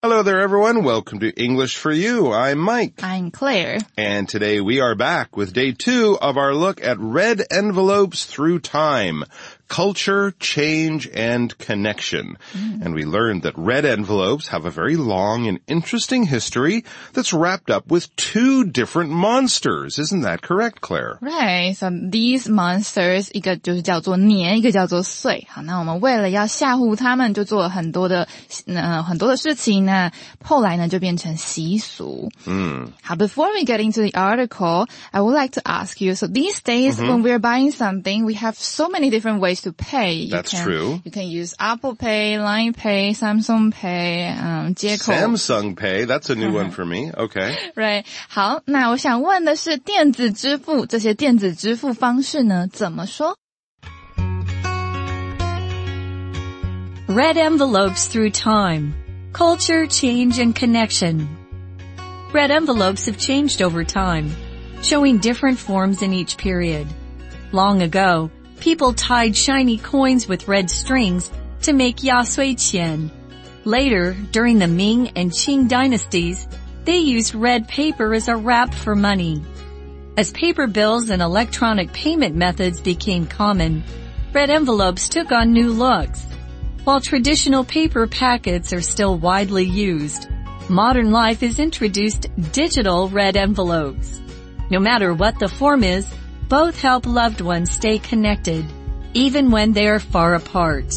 Hello there, everyone. Welcome to English for You. I'm Mike. I'm Claire. And today we are back with day 2 of our look at red envelopes through time. Culture, change, and connection. And we learned that red envelopes have a very long and interesting history that's wrapped up with 2 different monsters. Isn't that correct, Claire? Right, so these monsters, 一个就是叫做年，一个叫做岁。好，那我们为了要吓唬他们，就做了很多的事情呢，后来呢就变成习俗。好 before we get into the article, I would like to ask you, so these days when we're buying something, we have so many different ways to pay. That's true. You can use Apple Pay, Line Pay, Samsung Pay, 接口。 Samsung Pay, that's a new one for me. Okay. Right. 好，那我想问的是电子支付，这些电子支付方式呢，怎么说？ Red envelopes through time. Culture, change, and connection. Red envelopes have changed over time, showing different forms in each period. Long ago, people tied shiny coins with red strings to make yasui qian. Later, during the Ming and Qing dynasties, they used red paper as a wrap for money. As paper bills and electronic payment methods became common, red envelopes took on new looks. While traditional paper packets are still widely used, modern life has introduced digital red envelopes. No matter what the form is, both help loved ones stay connected, even when they are far apart.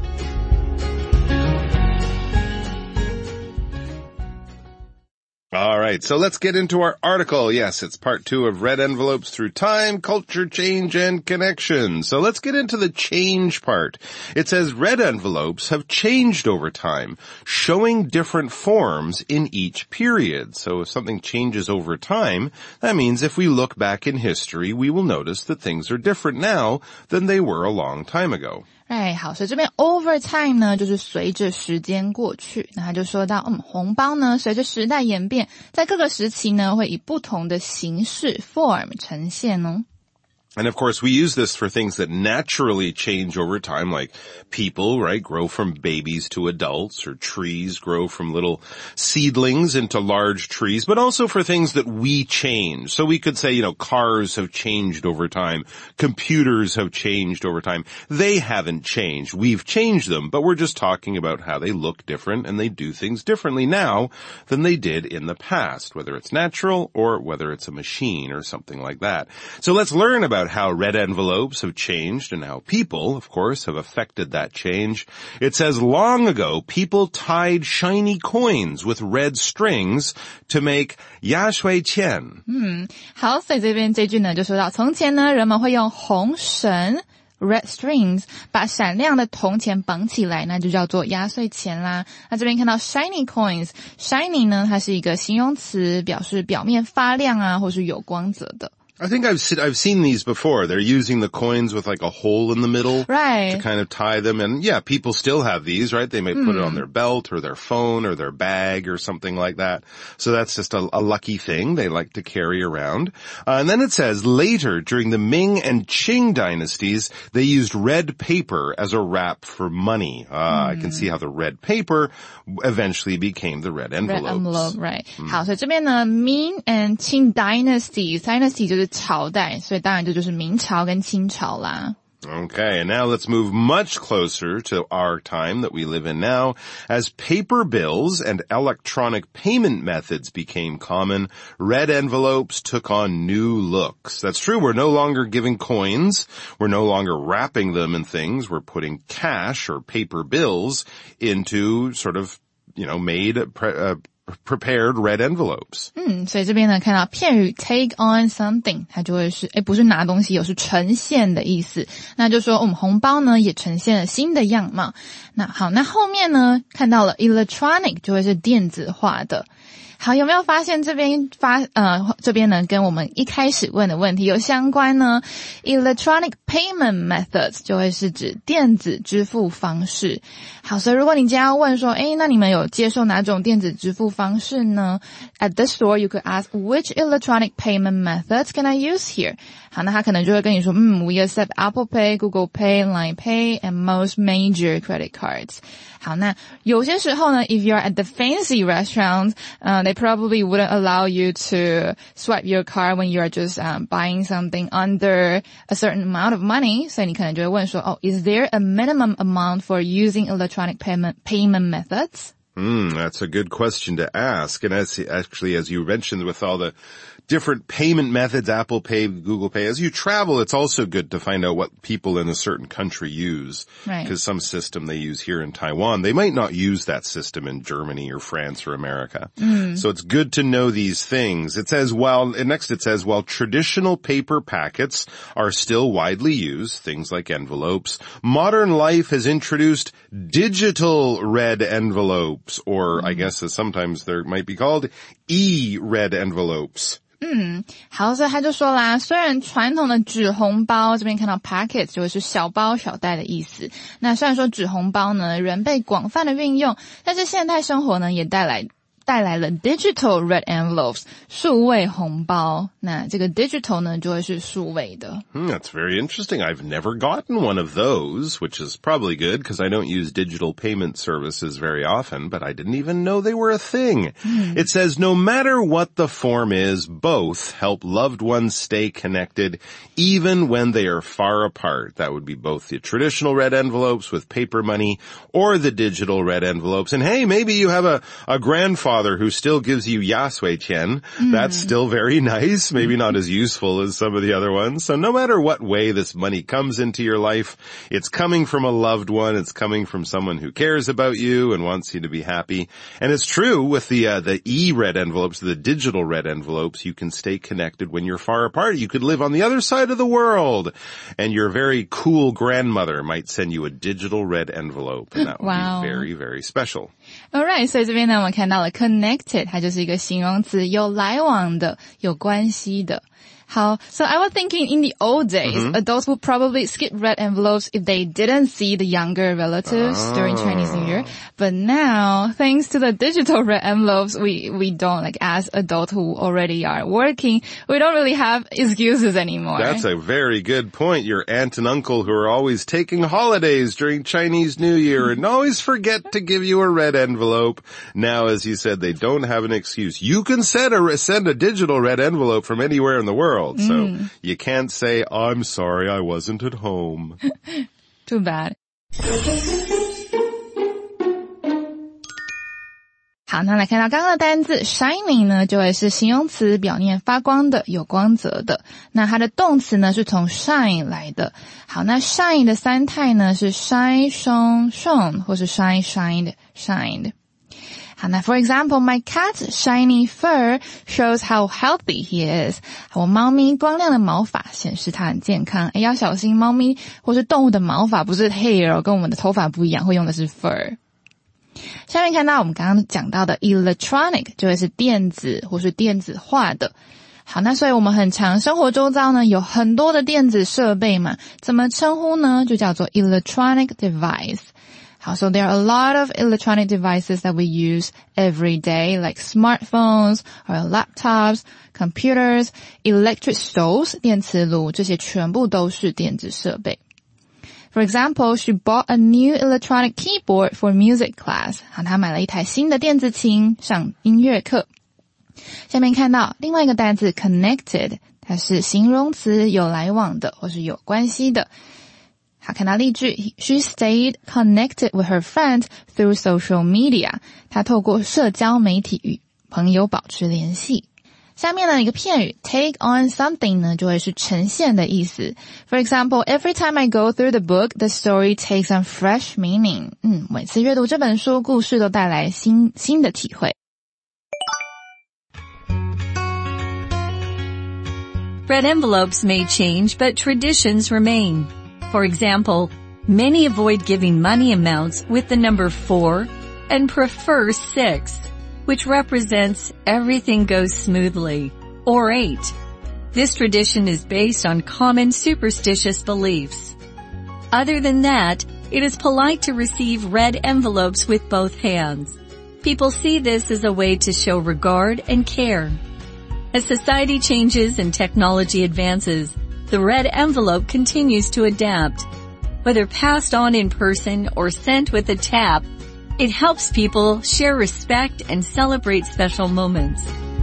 All right, so let's get into our article. Yes, it's part 2 of Red Envelopes Through Time, Culture, Change, and Connection. So let's get into the change part. It says red envelopes have changed over time, showing different forms in each period. So if something changes over time, that means if we look back in history, we will notice that things are different now than they were a long time ago. 哎，好，所以这边 over time 呢，就是随着时间过去。那他就说到，红包呢，随着时代演变，在各个时期呢，会以不同的形式 form 呈现哦。 And of course, we use this for things that naturally change over time, like people, right, grow from babies to adults, or trees grow from little seedlings into large trees, but also for things that we change. So we could say, cars have changed over time. Computers have changed over time. They haven't changed. We've changed them, but we're just talking about how they look different and they do things differently now than they did in the past, whether it's natural or whether it's a machine or something like that. So let's learn about how red envelopes have changed and how people, of course, have affected that change. It says long ago, people tied shiny coins with red strings to make 压岁钱. 好，所以这边这句呢就说到，从前呢人们会用红绳 red strings 把闪亮的铜钱绑起来，那就叫做压岁钱啦。那这边看到 shiny coins， shiny 呢它是一个形容词，表示表面发亮啊，或是有光泽的。 I think I've seen these before. They're using the coins with like a hole in the middle. Right. To kind of tie them. And yeah, people still have these, right? They may put it on their belt or their phone or their bag or something like that. So that's just a lucky thing they like to carry around. And then it says later during the Ming and Qing dynasties, they used red paper as a wrap for money. I can see how the red paper eventually became the red envelopes. Red envelope, right. 好，所以这边呢 Ming and Qing dynasty 就是朝代，所以当然这就是明朝跟清朝啦。 Okay, and now let's move much closer to our time that we live in now. As paper bills and electronic payment methods became common, red envelopes took on new looks. That's true. We're no longer giving coins. We're no longer wrapping them in things. We're putting cash or paper bills into sort of, prepared red envelopes. 所以这边呢看到片语 take on something， 它就会是不是拿东西，有是呈现的意思。那就说我们红包呢也呈现了新的样貌。那好，那后面呢看到了 electronic 就会是电子化的。 好，有没有发现这边呢跟我们一开始问的问题有相关呢？ Electronic payment methods 就会是指电子支付方式。好，所以如果你今天要问说，那你们有接受哪种电子支付方式呢？ At the store you could ask, which electronic payment methods can I use here? 好，那他可能就会跟你说we accept Apple Pay, Google Pay, Line Pay, and most major credit cards. 好，那有些时候呢 if you're at the fancy restaurant, they probably wouldn't allow you to swipe your card when you're just buying something under a certain amount of money. 所以你可能就会问说is there a minimum amount for using electronic payment methods? That's a good question to ask. And as you mentioned with all the different payment methods, Apple Pay, Google Pay, as you travel, it's also good to find out what people in a certain country use. Right. Because some system they use here in Taiwan, they might not use that system in Germany or France or America. So it's good to know these things. It says, while traditional paper packets are still widely used, things like envelopes, modern life has introduced digital red envelopes, or I guess as sometimes they might be called e-red envelopes. 好，所以他就说啦，虽然传统的纸红包这边看到 packets 就会是小包小袋的意思，那虽然说纸红包呢仍被广泛的运用，但是现代生活呢也带来了 digital red envelopes 数位红包，那这个 digital 呢就会是数位的。 That's very interesting. I've never gotten one of those, which is probably good because I don't use digital payment services very often, but I didn't even know they were a thing. It says no matter what the form is, both help loved ones stay connected even when they are far apart. That would be both the traditional red envelopes with paper money or the digital red envelopes. And hey, maybe you have a grandfather who still gives you yasui qian. That's still very nice, maybe not as useful as some of the other ones. So no matter what way this money comes into your life, it's coming from a loved one, it's coming from someone who cares about you and wants you to be happy. And it's true with the e-red envelopes, the digital red envelopes, you can stay connected when you're far apart. You could live on the other side of the world, and your very cool grandmother might send you a digital red envelope, and that would be very, very special. Alright, 所以这边呢我们看到了connected 它就是一个形容词，有来往的，有关系的。好, so I was thinking in the old days, adults would probably skip red envelopes if they didn't see the younger relatives during Chinese New Year. But now, thanks to the digital red envelopes, we don't, like as adults who already are working, we don't really have excuses anymore. That's a very good point. Your aunt and uncle who are always taking holidays during Chinese New Year and always forget to give you a red envelope. Now, as you said, they don't have an excuse. You can send a digital red envelope from anywhere in the world. So you can't say, I'm sorry, I wasn't at home. Too bad. 好，那来看到刚刚的单字 shining 呢，就会是形容词，表现发光的，有光泽的。那它的动词呢是从 shine 来的。好，那 shine 的三态呢是 shine, shone, shone 或是 shine, shined, shined。好，那 for example, my cat's shiny fur shows how healthy he is. 我猫咪光亮的毛发显示它很健康。要小心猫咪或是动物的毛发不是 hair， 跟我们的头发不一样，会用的是 fur。下面看到我们刚刚讲到的 electronic 就会是电子或是电子化的。好，那所以我们很常生活周遭呢有很多的电子设备嘛，怎么称呼呢？就叫做 electronic device。好, so there are a lot of electronic devices that we use every day, like smartphones or laptops, computers, electric stoves, 电磁炉，这些全部都是电子设备。For example, she bought a new electronic keyboard for music class. 好，她买了一台新的电子琴上音乐课。下面看到另外一个单词 connected， 它是形容词，有来往的或是有关系的。好，看到例句 She stayed connected with her friends through social media. 她透过社交媒体与朋友保持联系。下面呢一个片语 take on something 呢就会是呈现的意思。For example, every time I go through the book, the story takes on fresh meaning. 每次阅读这本书，故事都带来新的体会。 Red envelopes may change, but traditions remain. For example, many avoid giving money amounts with the number 4 and prefer 6. which represents everything goes smoothly, or 8. This tradition is based on common superstitious beliefs. Other than that, it is polite to receive red envelopes with both hands. People see this as a way to show regard and care. As society changes and technology advances, the red envelope continues to adapt. Whether passed on in person or sent with a tap, it helps people share respect and celebrate special moments.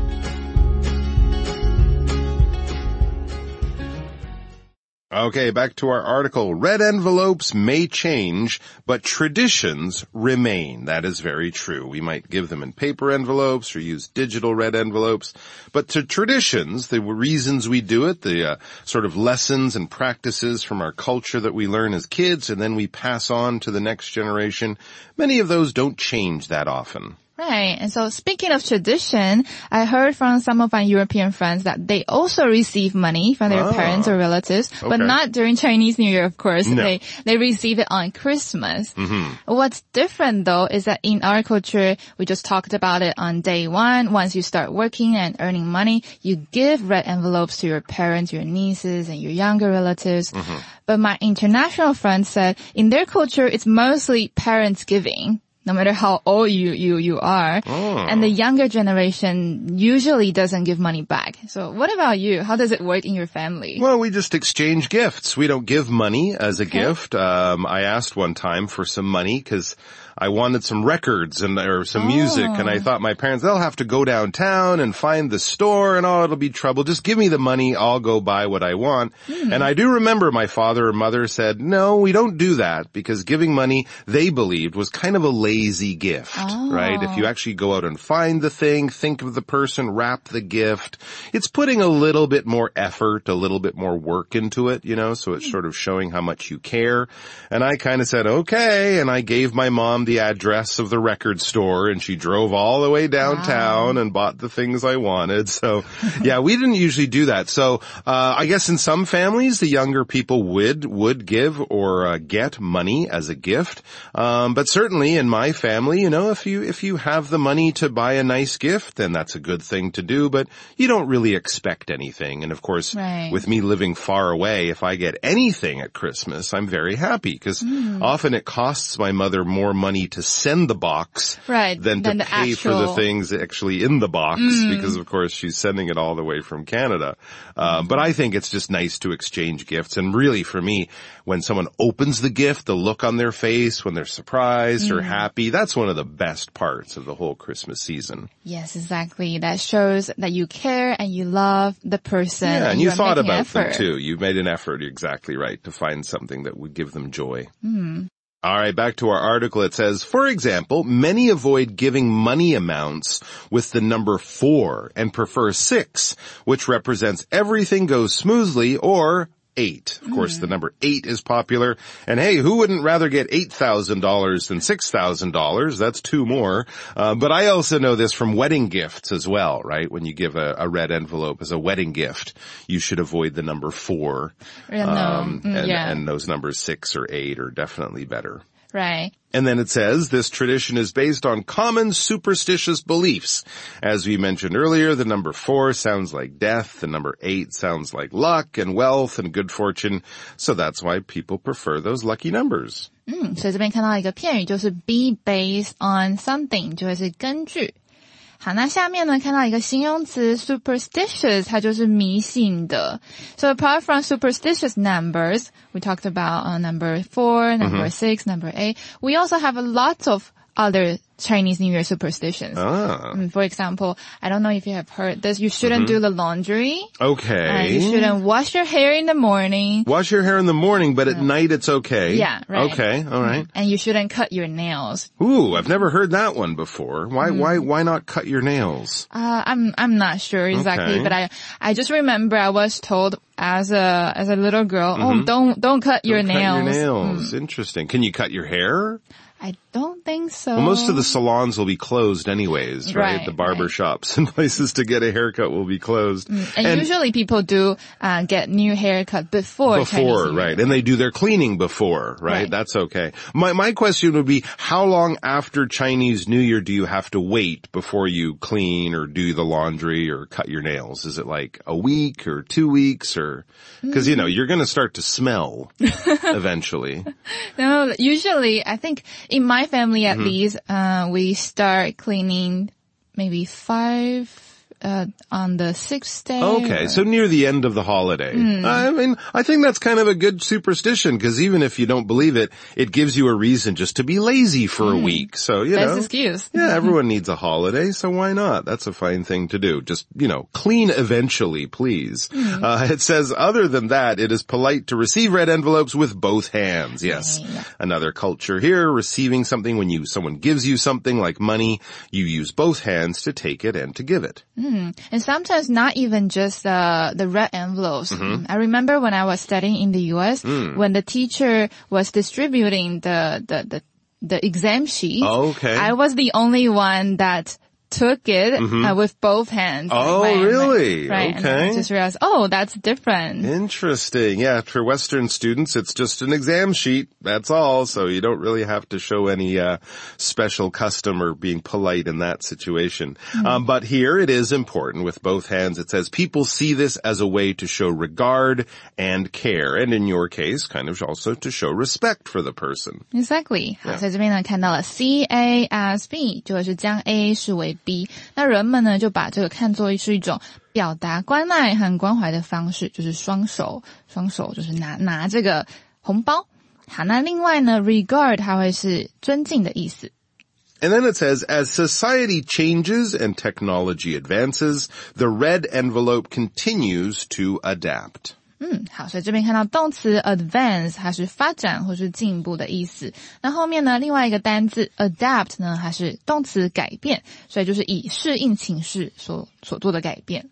Okay, back to our article. Red envelopes may change, but traditions remain. That is very true. We might give them in paper envelopes or use digital red envelopes. But to traditions, the reasons we do it, the sort of lessons and practices from our culture that we learn as kids and then we pass on to the next generation, many of those don't change that often. Right. And so speaking of tradition, I heard from some of my European friends that they also receive money from their parents or relatives, but not during Chinese New Year, of course. No. They receive it on Christmas. Mm-hmm. What's different though is that in our culture, we just talked about it on day one. Once you start working and earning money, you give red envelopes to your parents, your nieces, and your younger relatives. Mm-hmm. But my international friends said in their culture, it's mostly parents giving. No matter how old you are. And the younger generation usually doesn't give money back. So what about you? How does it work in your family? Well, we just exchange gifts. We don't give money as a gift. I asked one time for some money because I wanted some records or some music, and I thought my parents, they'll have to go downtown and find the store and it'll be trouble. Just give me the money, I'll go buy what I want. And I do remember my father or mother said, no, we don't do that because giving money, they believed, was kind of a lazy gift, right? If you actually go out and find the thing, think of the person, wrap the gift, it's putting a little bit more effort, a little bit more work into it, so it's sort of showing how much you care. And I kind of said, okay, and I gave my mom the address of the record store and she drove all the way downtown and bought the things I wanted. So yeah, we didn't usually do that. So I guess in some families the younger people would give or get money as a gift. But certainly in my family, if you have the money to buy a nice gift, then that's a good thing to do, but you don't really expect anything. And of course, with me living far away, if I get anything at Christmas, I'm very happy because often it costs my mother more money to send the box than to pay for the things actually in the box because of course she's sending it all the way from Canada. But I think it's just nice to exchange gifts. And really for me, when someone opens the gift, the look on their face, when they're surprised or happy, that's one of the best parts of the whole Christmas season. Yes, exactly. That shows that you care and you love the person. Yeah, and you thought about them too. You made an effort, exactly right, to find something that would give them joy. All right, back to our article. It says, for example, many avoid giving money amounts with the number 4 and prefer 6, which represents everything goes smoothly, or 8. Of course, the number 8 is popular. And hey, who wouldn't rather get $8,000 than $6,000? That's 2 more. But I also know this from wedding gifts as well, right? When you give a red envelope as a wedding gift, you should avoid the number 4. And those numbers 6 or 8 are definitely better. Right. And then it says, this tradition is based on common superstitious beliefs. As we mentioned earlier, the number 4 sounds like death, the number 8 sounds like luck and wealth and good fortune. So that's why people prefer those lucky numbers. 所以这边看到一个片语就是 be based on something， 就会是根据。好，那下面呢看到一个形容词 superstitious， 它就是迷信的。So apart from superstitious numbers, we talked about number 4, number 6, number 8. We also have a lot of other Chinese New Year superstitions. For example, I don't know if you have heard this, you shouldn't do the laundry. Okay. You shouldn't wash your hair in the morning. Wash your hair in the morning, but at night it's okay. Yeah, right. Okay, all right. And you shouldn't cut your nails. Ooh, I've never heard that one before. Why not cut your nails? I'm not sure exactly, but I just remember I was told as a little girl, don't cut your nails. Cut your nails. Interesting. Can you cut your hair? don't think so. Well, most of the salons will be closed anyways, right? The barber shops and places to get a haircut will be closed. And usually people do get new haircut before Chinese New Year. Right. And they do their cleaning before, right? That's okay. My question would be, how long after Chinese New Year do you have to wait before you clean or do the laundry or cut your nails? Is it like a week or 2 weeks or, cause you're gonna start to smell eventually. No, usually I think in my family at least, we start cleaning maybe 5 on the 6th day. Okay, so near the end of the holiday. I mean, I think that's kind of a good superstition because even if you don't believe it, it gives you a reason just to be lazy for a week. So, Best excuse. Yeah, everyone needs a holiday, so why not? That's a fine thing to do. Just, clean eventually, please. It says, other than that, it is polite to receive red envelopes with both hands. Yes. Another culture here, receiving something when someone gives you something like money, you use both hands to take it and to give it. And sometimes not even just the red envelopes. I remember when I was studying in the U.S., when the teacher was distributing the exam sheet, I was the only one that took it with both hands. Oh, really? Right. Okay. And I just realized, that's different. Interesting. Yeah, for Western students, it's just an exam sheet. That's all. So you don't really have to show any special custom or being polite in that situation. But here it is important with both hands. It says people see this as a way to show regard and care. And in your case, kind of also to show respect for the person. Exactly. 好，所以这边呢看到了 C-A as B， 就是将 A 视为B， 那人们呢就把这个看作是一种表达关爱和关怀的方式，就是双手就是拿这个红包。好，那另外呢 regard 它会是尊敬的意思。 And then it says, as society changes and technology advances, the red envelope continues to adapt. 好，所以这边看到动词 advance 它是发展或是进步的意思。那后面呢，另外一个单字 adapt 呢，它是动词改变，所以就是以适应情势所做的改变。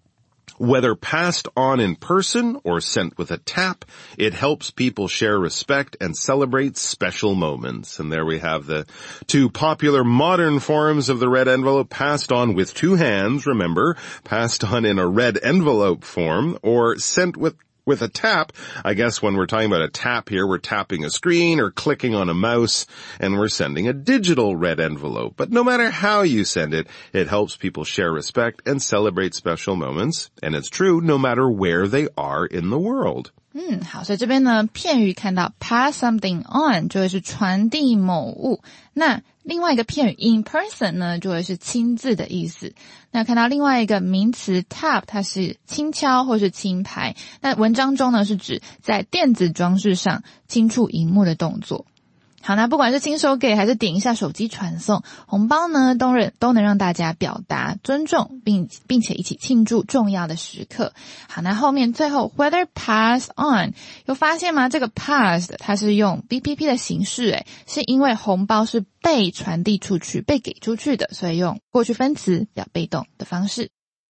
Whether passed on in person or sent with a tap, it helps people share respect and celebrate special moments. And there we have the two popular modern forms of the red envelope, passed on with two hands, remember, passed on in a red envelope form, or sent with a tap. I guess when we're talking about a tap here, we're tapping a screen or clicking on a mouse, and we're sending a digital red envelope. But no matter how you send it, it helps people share respect and celebrate special moments. And it's true no matter where they are in the world. 好，所以这边呢，片语看到 pass something on 就会是传递某物。那另外一个片语 in person 呢，就会是亲自的意思。那看到另外一个名词 tap， 它是轻敲或是轻拍。那文章中呢，是指在电子装置上轻触萤幕的动作。好，那不管是亲手给还是点一下手机传送，红包呢都能让大家表达尊重，并且一起庆祝重要的时刻。好，那后面最后 whether pass on， 有发现吗？这个 pass 它是用 BPP 的形式，是因为红包是被传递出去、被给出去的，所以用过去分词表被动的方式。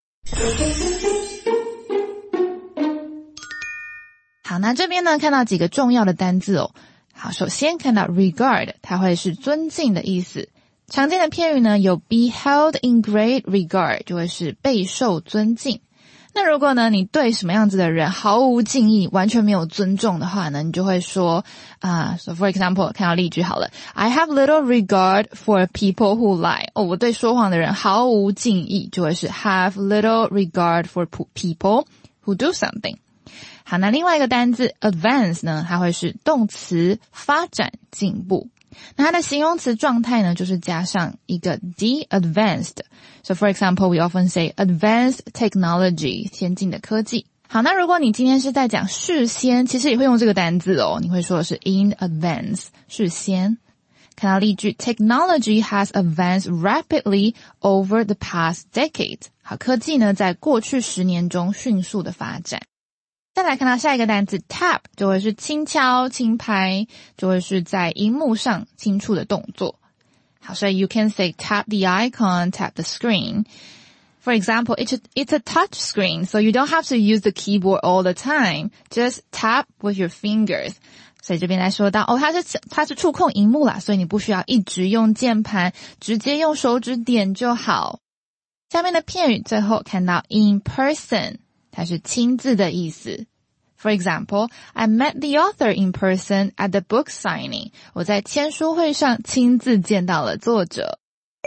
好，那这边呢看到几个重要的单字哦。好，首先看到 regard， 它会是尊敬的意思。常见的片语呢有 be held in great regard， 就会是备受尊敬。那如果呢你对什么样子的人毫无敬意，完全没有尊重的话呢，你就会说so for example， 看到例句好了 I have little regard for people who lie。我对说谎的人毫无敬意，就会是 have little regard for people who do something。好，那另外一个单字 advance 呢，它会是动词发展进步。那它的形容词状态呢，就是加上一个 the advanced。So for example, we often say advanced technology， 先进的科技。好，那如果你今天是在讲事先，其实也会用这个单字哦，你会说的是 in advance， 事先。看到例句 Technology has advanced rapidly over the past decade。好，科技呢在过去10年中迅速的发展。再来看到下一个单词 tap， 就会是轻敲、轻拍，就会是在荧幕上轻触的动作。好，所以 you can say tap the icon, tap the screen. For example, it's a touch screen, so you don't have to use the keyboard all the time. Just tap with your fingers. 所以这边来说到它是触控萤幕啦，所以你不需要一直用键盘，直接用手指点就好。下面的片语最后看到 in person， 它是亲自的意思。For example, I met the author in person at the book signing. 我在签书会上亲自见到了作者。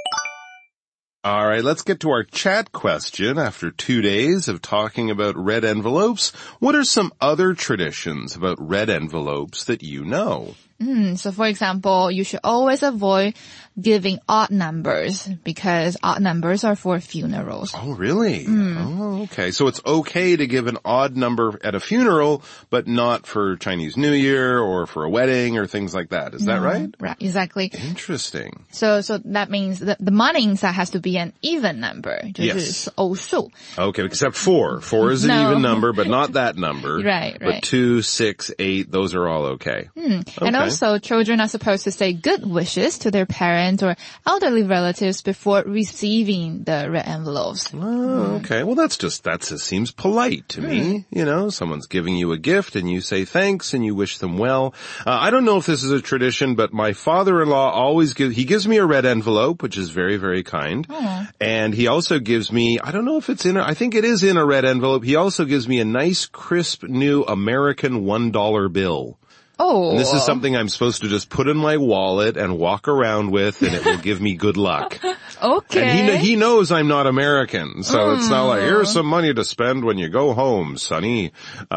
All right, let's get to our chat question. After 2 days of talking about red envelopes, what are some other traditions about red envelopes that you know? So for example, you should always avoid giving odd numbers because odd numbers are for funerals. Oh, really? Oh, okay. So it's okay to give an odd number at a funeral, but not for Chinese New Year or for a wedding or things like that. Is that right? Right, exactly. Interesting. So that means that the money inside has to be an even number. 就是偶数. Okay, except 4. 4 is an even number, but not that number. Right. But 2, 6, 8, those are all okay. Okay. And also, children are supposed to say good wishes to their parents or elderly relatives before receiving the red envelopes. Oh, okay. Well, that seems polite to me. You know, someone's giving you a gift and you say thanks and you wish them well. I don't know if this is a tradition, but my father-in-law always gives me a red envelope, which is very, very kind. And he also gives me, I don't know if I think it is in a red envelope. He also gives me a nice, crisp, new American $1 bill. Oh. And this is something I'm supposed to just put in my wallet and walk around with, and it will give me good luck. Okay. And he knows I'm not American, so it's not like, here's some money to spend when you go home, sonny.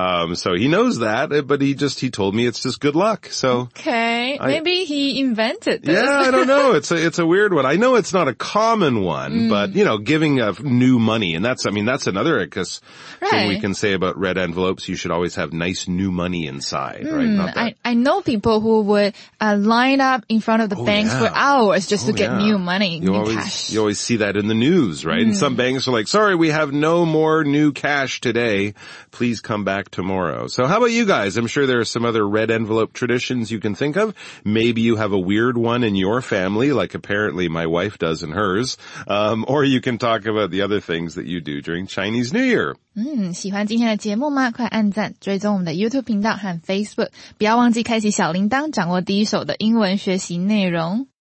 So he knows that, but he told me it's just good luck, so. Okay. Maybe he invented this. Yeah, I don't know. It's a weird one. I know it's not a common one, but, giving new money, and that's another thing we can say about red envelopes. You should always have nice new money inside, right? Not that. I know people who would line up in front of the banks for hours just to get new money, new cash. You always see that in the news, right? And some banks are like, sorry, we have no more new cash today. Please come back tomorrow. So how about you guys? I'm sure there are some other red envelope traditions you can think of. Maybe you have a weird one in your family, like apparently my wife does in hers. Or you can talk about the other things that you do during Chinese New Year. 喜欢今天的节目吗？快按赞，追踪我们的 YouTube 频道和 Facebook， 不要忘记开启小铃铛，掌握第一手的英文学习内容。